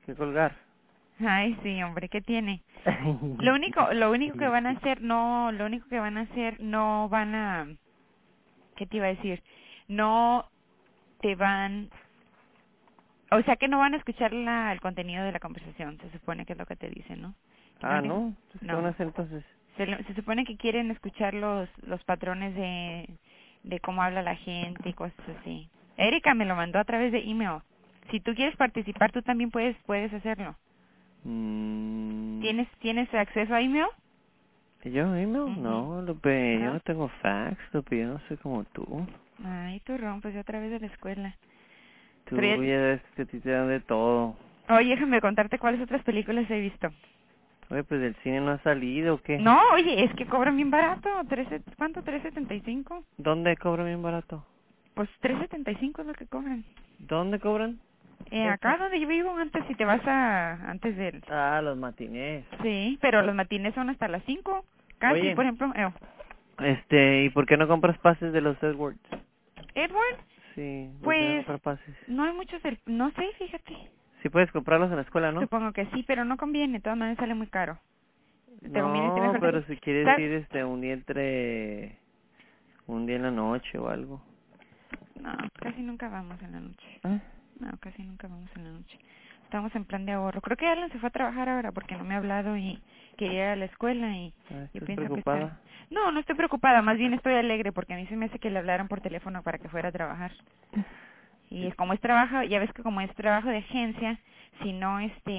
que colgar. Ay, sí, hombre, ¿qué tiene? Lo único que van a hacer, no van a, ¿qué te iba a decir? No te van, o sea que no van a escuchar el contenido de la conversación, se supone que es lo que te dicen, ¿no? Que no, ¿No? Entonces, ¿qué van a no, hacer entonces? se supone que quieren escuchar los patrones de cómo habla la gente y cosas así. Erika me lo mandó a través de email. Si tú quieres participar, tú también puedes hacerlo. ¿Tienes acceso a email? ¿Yo email? Mhm. No, Lupe, yo ¿No? no tengo fax, Lupe, yo no soy como tú. Ay, turrón, pues yo a través de la escuela. Pero Tú ya ves que a ti te dan de todo. oye, déjame contarte cuáles otras películas he visto. Oye, pues del cine no ha salido, ¿o qué? No, oye, es que cobran bien barato. ¿Cuánto? ¿3.75? ¿Dónde cobran bien barato? Pues 3.75 es lo que cobran. ¿Dónde cobran? Acá ¿Eso? donde yo vivo antes, si te vas antes del... Los matinés. Sí, pero los matines son hasta las 5. Casi, Oye, por ejemplo, ¿y por qué no compras pases de los Edwards? Edward, Sí, ¿por qué no pues compras pases? no hay muchos no sé, fíjate. Sí puedes comprarlos en la escuela, ¿no? Supongo que sí, pero no conviene, de todas maneras sale muy caro. Te conviene irte No, mejor. pero si quieres ¿Sabes? ir un día en la noche o algo. No, casi nunca vamos en la noche. ¿Eh? No, casi nunca vamos en la noche. Estamos en plan de ahorro. Creo que Alan se fue a trabajar ahora porque no me ha hablado y quería ir a la escuela y yo ¿Estás pienso que está... preocupada? No, no estoy preocupada, más bien estoy alegre porque a mí se me hace que le hablaran por teléfono para que fuera a trabajar. Y es como es trabajo, ya ves que como es trabajo de agencia, si no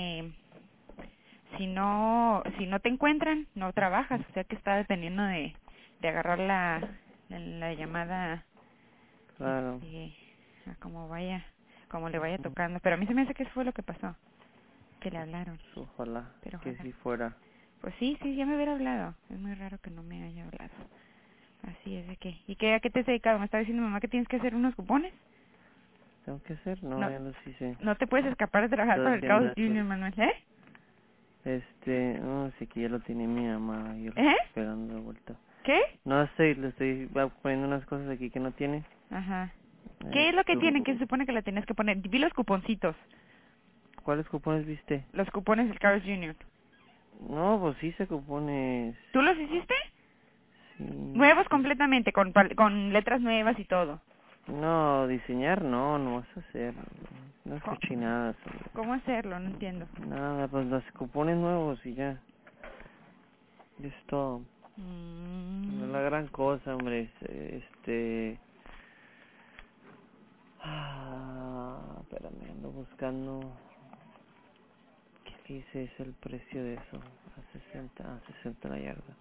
si no te encuentran, no trabajas, o sea que está dependiendo de agarrar la llamada Claro. a como le vaya tocando, pero a mí se me hace que eso fue lo que pasó, que le hablaron, Ojalá pero que ojalá. sí fuera. Pues sí, ya me hubiera hablado, es muy raro que no me haya hablado. Así es de que, a qué te has dedicado? Me estaba diciendo mamá que tienes que hacer unos cupones. ¿Tengo que hacer? No, No, ya los hice. no te puedes escapar de trabajar Estoy para el haciendo Carl's eso. Junior, Manuel, ¿eh? No sé que ya lo tiene mi mamá. Yo lo ¿Eh? estoy esperando de vuelta. ¿Qué? No sé, le estoy poniendo unas cosas aquí que no tiene. Ajá. ¿Qué es lo que tienen? Que se supone que le tenías que poner. Vi los cuponcitos. ¿Cuáles cupones viste? Los cupones del Carl's Junior. No, pues sí se cupones. ¿Tú los hiciste? Sí. Nuevos completamente, con letras nuevas y todo. No, diseñar no vas a hacer. No es Co- cochinadas, hombre. ¿Cómo hacerlo? No entiendo. Nada, pues los cupones nuevos y ya. Es todo. No es Mm, la gran cosa, hombre. Espérame, ando buscando. ¿Qué dice? Es el precio de eso. A 60 la yarda.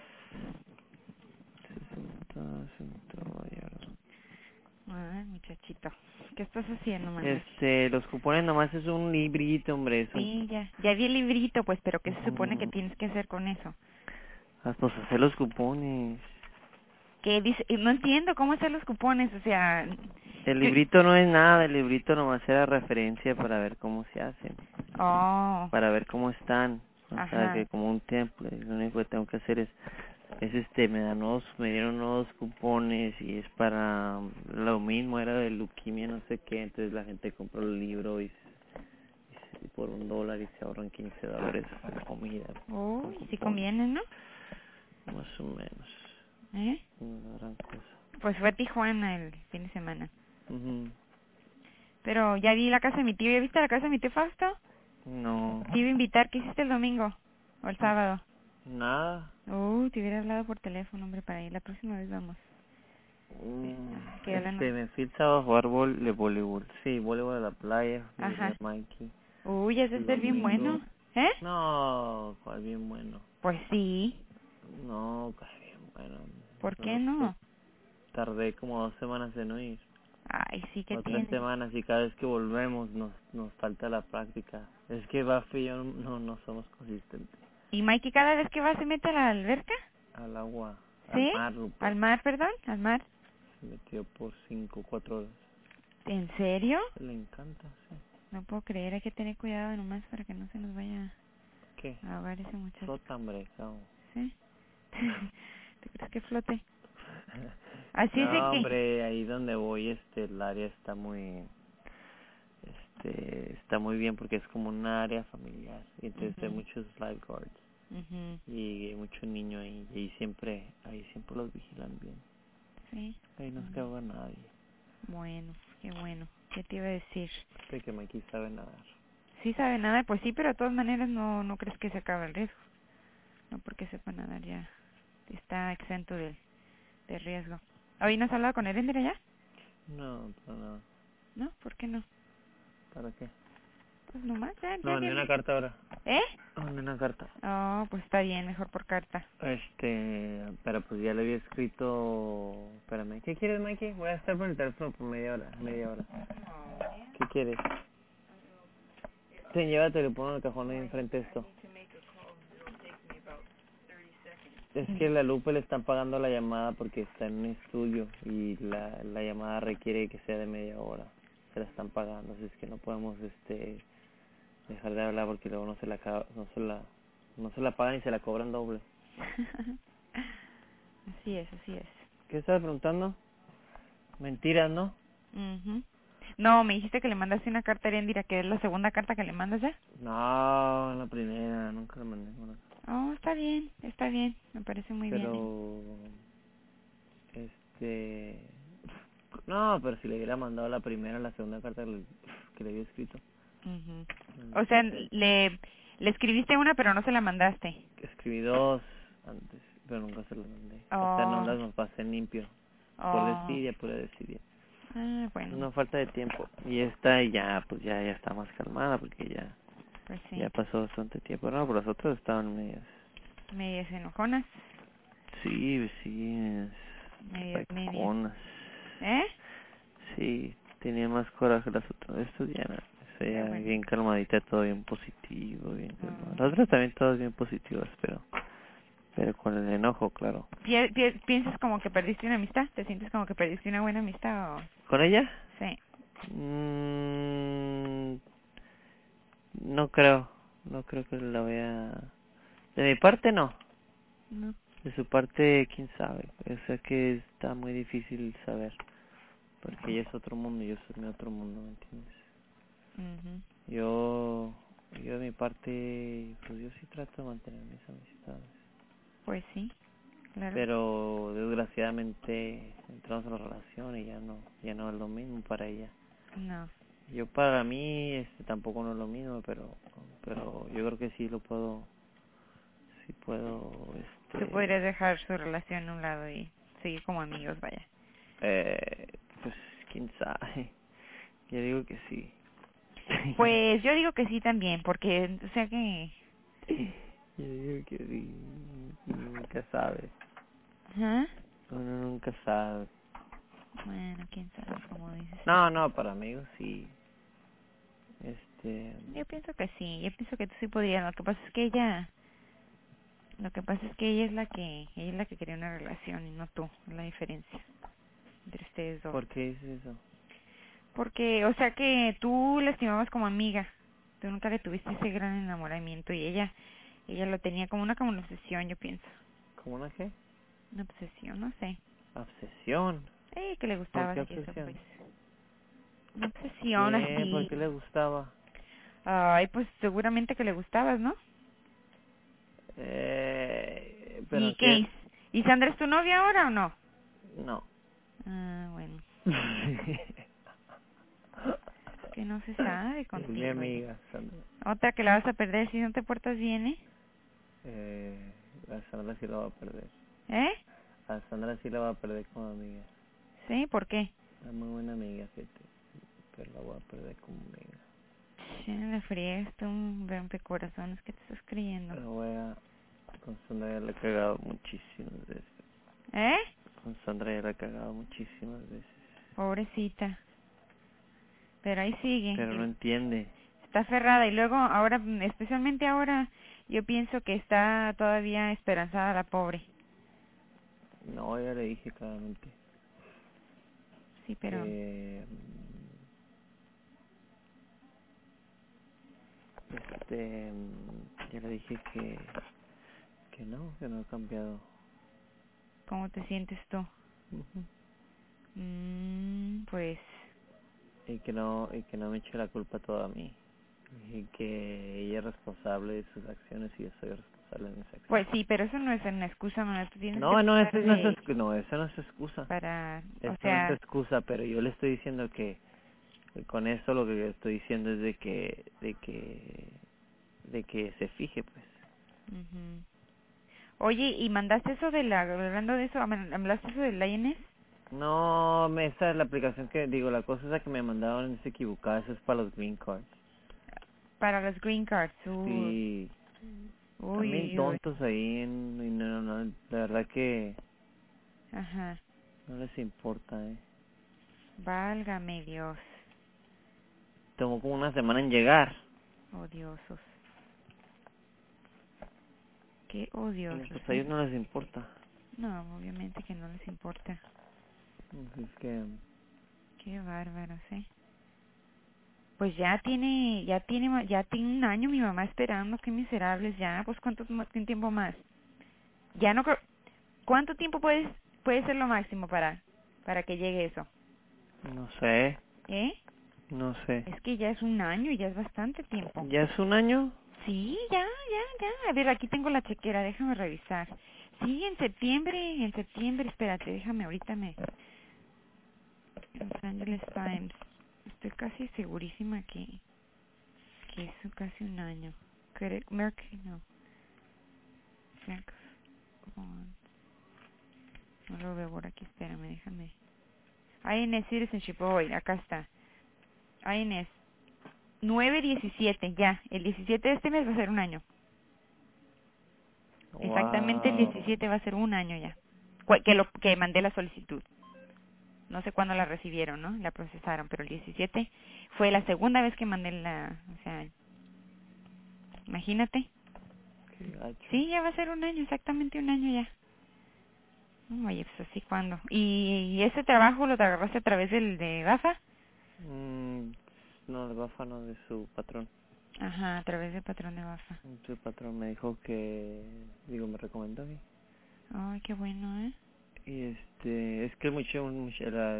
60 la yarda. ay, muchachito. ¿Qué estás haciendo, Manuel? Los cupones nomás es un librito, hombre. Es un... Sí, ya vi el librito, pues, pero ¿qué se supone que Mm, tienes que hacer con eso? pues hacer los cupones. ¿Qué dice? No entiendo cómo hacer los cupones, o sea, El yo... librito no es nada, el librito nomás era referencia para ver cómo se hacen, Oh, para ver cómo están, o sea ajá. que como un template, lo único que tengo que hacer es me dieron nuevos cupones y es para lo mismo, era de leuquimia, no sé qué, entonces la gente compró el libro y por $1 y se ahorran $15 en comida, con Uy, sí cupones, conviene, ¿no? más o menos, ¿Eh? una gran cosa. Pues fue a Tijuana el fin de semana. Ujú. Pero ya vi la casa de mi tío. ¿Ya viste la casa de mi tío Fausto? No, Te iba a invitar. ¿Qué hiciste el domingo? ¿O el sábado? nada. Te hubiera hablado por teléfono, hombre, para ir. La próxima vez vamos. Que ya Me fui el sábado a jugar de voleibol. Sí, voleibol a la playa. Miré a Ajá. Mikey. Ese El es del bien domingo. bueno. ¿Eh? No, cuál bien bueno. Pues sí. No, cuál bien bueno. ¿Por qué No, pues, no? tardé como 2 semanas en no ir. Ay, sí que O 3 tiene. semanas y cada vez que volvemos nos falta la práctica. Es que Buffy y yo no somos consistentes. ¿Y Mikey cada vez que va se mete a la alberca? Al agua, al ¿Sí? mar, Lupe. ¿Al mar, perdón? ¿Al mar? Se metió por 5 o 4 horas. ¿En serio? Le encanta, sí. No puedo creer. Hay que tener cuidado nomás para que no se nos vaya ¿Qué? a ahogar ese muchacho. Flota, hombre, cabrón. ¿Sí? ¿Tú crees que flote? Así es de No, que... hombre, ahí donde voy, el área está muy, está muy bien porque es como un área familiar. Y entonces hay Ujú. muchos lifeguards Ujú. y hay mucho niño ahí. Y ahí siempre los vigilan bien. Sí. Ahí no se ahoga nadie. Bueno, qué bueno. ¿Qué te iba a decir? De que Mikey sabe nadar. Sí sabe nada, pues sí, pero de todas maneras no crees que se acabe el riesgo. No porque sepa nadar ya está exento de riesgo. ¿Hoy no has hablado con Erender ya? No, para nada. ¿No? ¿Por qué no? ¿Para qué? Pues nomás, ya, No, ya mandé una que... carta ahora. ¿Eh? Mandé una carta. Oh, pues está bien, mejor por carta. Pero pues ya le había escrito... Espérame. ¿Qué quieres, Mikey? Voy a estar por el teléfono por media hora. ¿Qué quieres? Sí, llévatelo y ponlo en el cajón ahí enfrente de esto. Es que la Lupe le están pagando la llamada porque está en un estudio y la llamada requiere que sea de media hora. Se la están pagando, así es que no podemos dejar de hablar porque luego no se la pagan y se la cobran doble. Así es, así es. ¿Qué estás preguntando? Mentiras, ¿no? Mhm. No, me dijiste que le mandaste una carta a Erendira, que es la segunda carta que le mandas ya. No, la primera, nunca la mandé una. Oh, está bien, me parece muy bien. Pero, este... No, pero si le hubiera mandado la primera, la segunda carta que le había escrito. Mhm. O sea, Entonces, le escribiste una, pero no se la mandaste. escribí dos antes, pero nunca se las mandé. O sea, no Oh, las pasé en limpio. Por oh. desidia, pura desidia. Ah, bueno, No falta de tiempo. Y esta ya, pues ya está más calmada porque pues ya sí. pasó bastante tiempo. No, pero las otras estaban medias. Medias enojonas, Sí, vecinas, medias. peconas. ¿Eh? Sí, tenía más coraje las otras. Estos ya no. Esa Qué ya bueno. bien calmadita, todo bien positivo, bien calmado. Las Ah. otras también todas bien positivas, pero con el enojo, claro. ¿Piensas como que perdiste una amistad? ¿Te sientes como que perdiste una buena amistad o...? ¿Con ella? Sí. Mm, no creo. No creo que la vea. De mi parte, no. No. De su parte, quién sabe. O sea que está muy difícil saber. Porque ella es otro mundo y yo soy mi otro mundo, ¿me entiendes? Mhm. Yo, yo de mi parte, pues yo sí trato de mantener mis amistades. Pues sí, claro. Pero desgraciadamente entramos en la relación y ya no es lo mismo para ella. No. Yo para mí tampoco no es lo mismo, pero yo creo que sí puedo Tú podrías dejar su relación a un lado y seguir como amigos, vaya. pues quién sabe. Yo digo que sí. Pues yo digo que sí también, porque, o sea que... Yo digo que sí. Uno nunca sabe. ¿Ah? Uno nunca sabe. Bueno, quién sabe, como dices tú. No, para amigos sí. Este, Yo pienso que sí, yo pienso que tú sí podrías. Lo que pasa es que ella... Lo que pasa es que ella es la que quería una relación y no tú, es la diferencia entre ustedes dos. ¿por qué dices eso? Porque, o sea que tú la estimabas como amiga, tú nunca le tuviste ese gran enamoramiento y ella lo tenía como una obsesión, yo pienso. ¿Cómo una qué? Una obsesión, no sé. Obsesión. Que le ¿Por gustabas qué y eso obsesión? pues. Una obsesión ¿Qué? ¿Por así. qué le gustaba? Ay, pues seguramente que le gustabas, ¿no? ¿Y Pero qué? qué, ¿Y Sandra es tu novia ahora o no? no. Ah, bueno. Es que no se sabe Es mi contigo. amiga, Sandra. Otra que la vas a perder si no te portas bien, ¿eh? A Sandra sí la va a perder. ¿Eh? A Sandra sí la va a perder como amiga. ¿Sí? ¿Por qué? Es muy buena amiga, fíjate. Pero la voy a perder como amiga. Ya la friegas tú, rompecorazones, ¿qué te estás creyendo? Con Sandra ya la he cagado muchísimas veces. ¿Eh? Con Sandra ya la he cagado muchísimas veces. Pobrecita. Pero ahí Pero no sigue. entiende. Está aferrada y luego, ahora, especialmente ahora, yo pienso que está todavía esperanzada la pobre. No, ya le dije claramente Sí, pero... que ya le dije que no he cambiado. ¿Cómo te sientes tú? Ujú. Pues... y que no me eche la culpa toda a mí. Y que ella es responsable de sus acciones y yo soy responsable de mis acciones. Pues sí, pero eso no es una excusa, mamá. Tú tienes que No, eso tratar no es, de... no, eso no es excusa. Para... O Eso no es sea... excusa, pero yo le estoy diciendo que con esto lo que yo estoy diciendo es de que se fije, pues. ujú. Oye, ¿y mandaste eso de la... Hablando de eso, ¿hablaste eso del INS? No, esa es la aplicación que, digo, la cosa esa que me mandaron es equivocada, eso es para los green cards. Para los green cards. Sí, también Uy, uy. tontos ahí, y no, la verdad que Ajá. no les importa, Válgame Dios. Tomó como una semana en llegar. Odiosos. Qué Y odiosos, pues a ellos no les importa. No, obviamente que no les importa. Así es que, Qué bárbaros, Pues ya tiene un año mi mamá esperando, qué miserables ya, pues ¿qué tiempo más? Ya no creo, ¿cuánto tiempo puede ser lo máximo para que llegue eso? no sé, ¿Eh? no sé. Es que ya es un año y ya es bastante tiempo. ¿Ya es un año? Sí, ya. A ver, aquí tengo la chequera, déjame revisar. Sí, en septiembre, espérate, déjame, ahorita Los Angeles Times. Estoy casi segurísima que es casi un año. Mercury, no. No lo veo por aquí, espérame, déjame. INS Citizenship, acá está. INS 9/17, ya. El 17 de este mes va a ser un año. Exactamente el Wow. 17 va a ser un año ya. Que mandé la solicitud. No sé cuándo la recibieron, ¿no? La procesaron, pero el 17 fue la segunda vez que mandé o sea, imagínate. Qué gacho. Sí, ya va a ser un año, exactamente un año ya. Oye, pues así cuándo. ¿Y ese trabajo lo agarraste a través de BAFA? No, de Bafa no, de su patrón. Ajá, a través del patrón de BAFA. Su patrón me dijo me recomendó a mí. Ay, qué bueno, Y es que era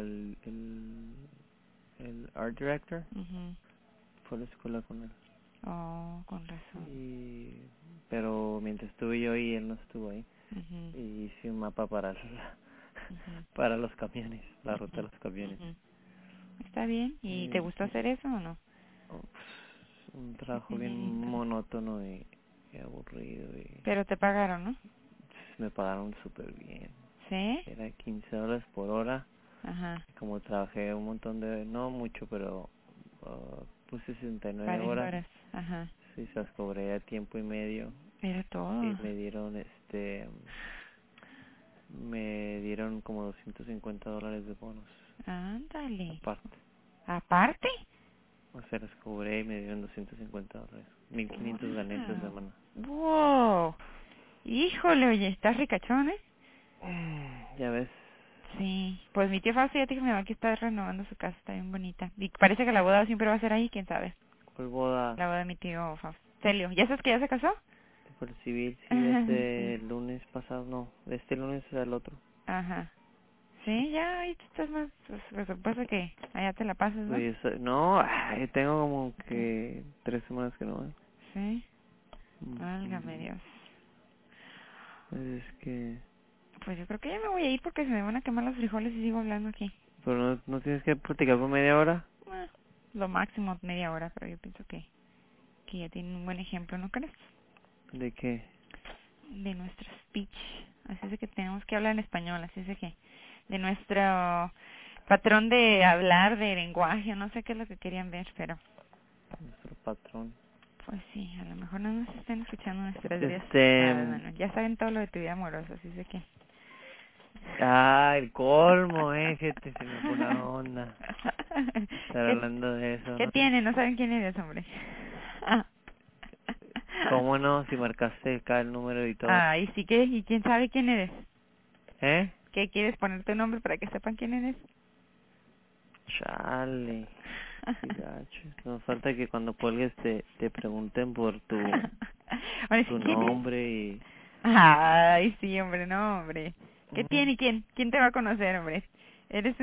el art director, Mhm. fue a la escuela con él. Oh, con razón. Pero mientras estuve yo ahí, él no estuvo ahí. Mhm. Y hice un mapa para Mhm. para los camiones, la ruta de los camiones. Mhm. Está bien. ¿Y te gustó hacer eso o no? Un ¿Qué trabajo tenía bien bien padre? monótono y aburrido. Y Pero te pagaron, ¿no? me pagaron súper bien. ¿Sí? Era $15 por hora. Ajá. Como trabajé un montón no mucho, pero puse 69 Varias horas. horas. Ajá. Sí, se las cobré a tiempo y medio. Era Y todo. me dieron como $250 de bonos Ándale. aparte. ¿Aparte? O sea, las cobré y me dieron $250. 1500 gané esa Wow. semana. Wow. Híjole, oye, estás ricachón, Ya ves, Sí. Pues mi tío Fausto ya te dijo mi mamá que está renovando su casa, está bien bonita. Y parece que la boda siempre va a ser ahí, quién sabe. ¿cuál boda? La boda de mi tío Fausto. Celio, ¿ya sabes que ya se casó? Por civil, sí, este lunes pasado, no, de este lunes al otro. Ajá. Sí, ya, ahí tú estás más, pues, por supuesto que allá te la pasas, ¿no? Pues, no, tengo como que 3 semanas que no voy. Sí. Válgame Mm, Dios. Pues es que, Pues yo creo que ya me voy a ir porque se me van a quemar los frijoles y sigo hablando aquí. pero no tienes que platicar por media hora. Ah, lo máximo media hora, pero yo pienso que ya tiene un buen ejemplo, ¿no crees? ¿De qué? De nuestro speech. Así es de que tenemos que hablar en español, así es de que de nuestro patrón de hablar, de lenguaje, no sé qué es lo que querían ver, pero Nuestro patrón. pues sí, a lo mejor no nos estén escuchando nuestras vidas Este, privadas, mano. Ya saben todo lo de tu vida amorosa, así es de que... el colmo, gente, se me fue la onda. Estar ¿Qué, hablando de eso, ¿Qué ¿no? tiene? No saben quién eres, hombre. ¿Cómo no? Si marcaste acá el número y todo. Ay, sí que, ¿y quién sabe quién eres? ¿Eh? ¿Qué quieres poner tu nombre para que sepan quién eres? Chale. Qué gacho. Nos falta que cuando cuelgues te pregunten por Ahora sí, tu ¿quién es? nombre y... Ay, sí, hombre, no, hombre. ¿Qué Mm, tiene? ¿Quién? ¿Quién te va a conocer, hombre? Eres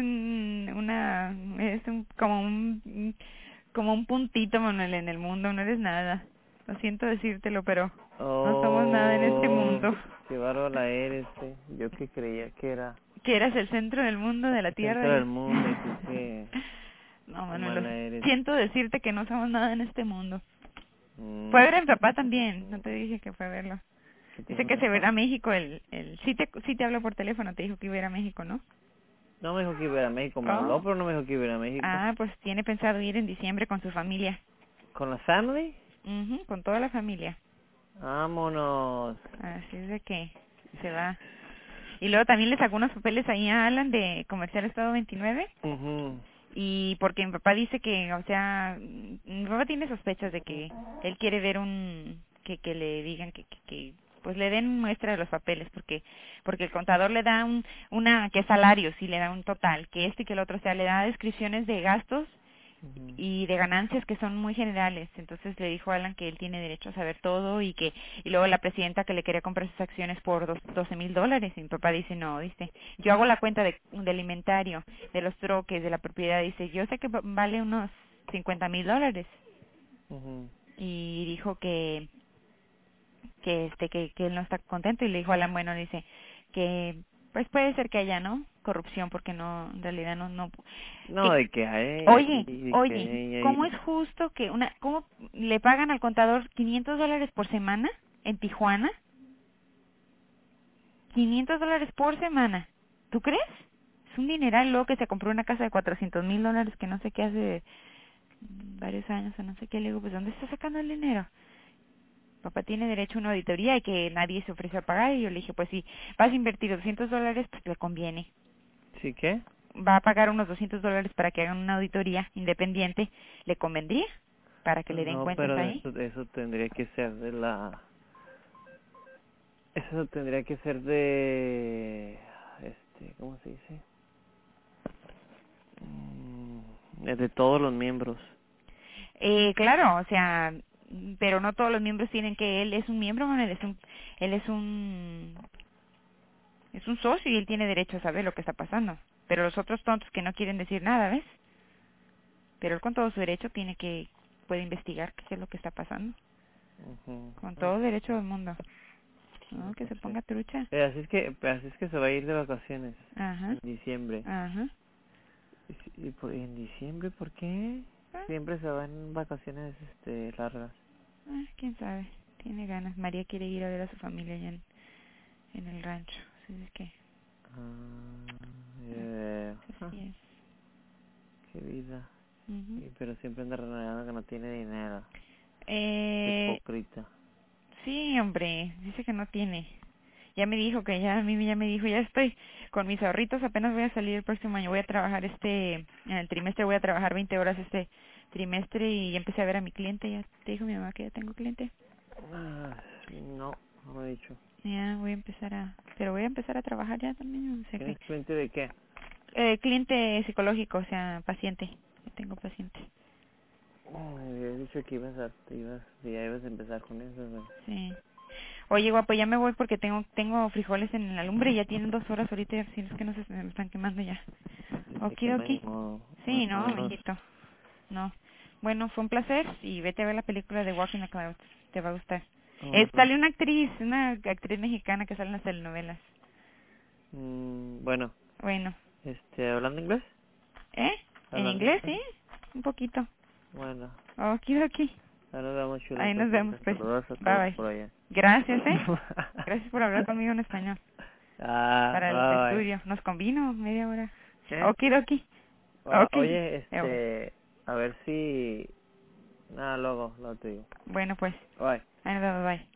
como un puntito, Manuel, en el mundo, no eres nada. Lo siento decírtelo, pero no somos nada en este mundo. Qué bárbara eres, Yo que creía que era Que eras el centro del mundo, de la el tierra. centro del mundo y tú que... No, qué Manuel, mala eres. siento decirte que no somos nada en este mundo. Mm. Fue a ver a mi papá también, no te dije que fue a verlo. ¿Qué te Dice dijo que tu se va a ir papá? a México, sí te habló por teléfono, te dijo que iba a ir a México, ¿no? No me dijo que iba a ir a México, me habló, Oh. pero no me dijo que iba a ir a México. Ah, pues tiene pensado ir en diciembre con su familia. ¿Con la family? Con toda la familia. Vámonos. Así es de que se va. Y luego también le sacó unos papeles ahí a Alan de Comercial Estado 29. Mhm. Y porque mi papá dice que, o sea, mi papá tiene sospechas de que él quiere ver que le digan que pues le den muestra de los papeles, porque el contador le da que es salarios y le da un total, que este y que el otro, o sea, le da descripciones de gastos y de ganancias que son muy generales. Entonces le dijo a Alan que él tiene derecho a saber todo y luego la presidenta que le quería comprar sus acciones por $12,000. Y mi papá dice, no, dice, yo hago la cuenta del inventario, de los troques, de la propiedad. Dice, yo sé que vale unos $50,000. Mhm. Y dijo que él no está contento. Y le dijo a Alan, bueno, dice que pues puede ser que haya, ¿no?, corrupción, porque no, en realidad no No, que de que hay, Oye, ¿cómo es justo que cómo le pagan al contador $500 por semana en Tijuana? $500 por semana. ¿Tú crees? Es un dineral. Luego que se compró una casa de $400,000 que no sé qué hace varios años o no sé qué. Le digo, pues ¿dónde está sacando el dinero? Papá tiene derecho a una auditoría y que nadie se ofreció a pagar. Y yo le dije, pues si vas a invertir $200, pues le conviene. ¿Sí qué? Va a pagar unos $200 para que hagan una auditoría independiente, ¿le convendría? Para que le den No, cuentas pero ahí. eso tendría que ser eso tendría que ser de... ¿cómo se dice? De todos los miembros. Claro, o sea, pero no todos los miembros tienen él es un miembro, bueno, él es un socio y él tiene derecho a saber lo que está pasando. Pero los otros tontos que no quieren decir nada, ¿ves? Pero él con todo su derecho puede investigar qué es lo que está pasando. Ujú. Con todo derecho del mundo. No, que se Sí. ponga trucha. Así es que se va a ir de vacaciones Ajá, en diciembre. ajá. ¿En diciembre por qué? Ah, Siempre se van en vacaciones largas. quién sabe. Tiene ganas. María quiere ir a ver a su familia allá en el rancho. Así es que, Ah, así es. qué vida. Ujú. Pero siempre anda renegando que no tiene dinero. Eh, Hipócrita. sí, hombre, dice que no tiene. Ya me dijo que a mí ya me dijo, ya estoy con mis ahorritos, apenas voy a salir el próximo año, voy a trabajar en el trimestre voy a trabajar 20 horas este trimestre y ya empecé a ver a mi cliente, ya te dijo mi mamá que ya tengo cliente. No, no me he dicho. Ya pero voy a empezar a trabajar ya también, o sea que, ¿Tienes cliente de qué? cliente psicológico, o sea, paciente, ya tengo paciente. Me habías dicho que ya ibas a empezar con eso, ¿no? Sí. Oye, guapo, ya me voy porque tengo frijoles en la lumbre y ya tienen 2 horas ahorita, si es que no se me están quemando ya. Se quema ni Okidoki. modo. Sí, no, Vámonos. mijito. No. Bueno, fue un placer y vete a ver la película de Walking the Clouds. Te va a gustar. Vámonos. Sale una actriz mexicana que sale en las telenovelas. Bueno, Bueno. ¿hablando inglés? ¿Eh? ¿En ¿Hablando inglés, inglés? sí? Un poquito. Bueno, Okidoki. ahí nos vemos, chula. Ahí nos vemos, pues. Saludos a Bye, todos bye. por allá. Gracias, ¿eh? Gracias por hablar conmigo en español. Para el Bye bye. estudio. Nos convino media hora. ¿Qué? Okidoki. Ok. Oye, a ver si... Nada, luego te digo. Bueno, pues. Bye. Ahí nos vemos, bye.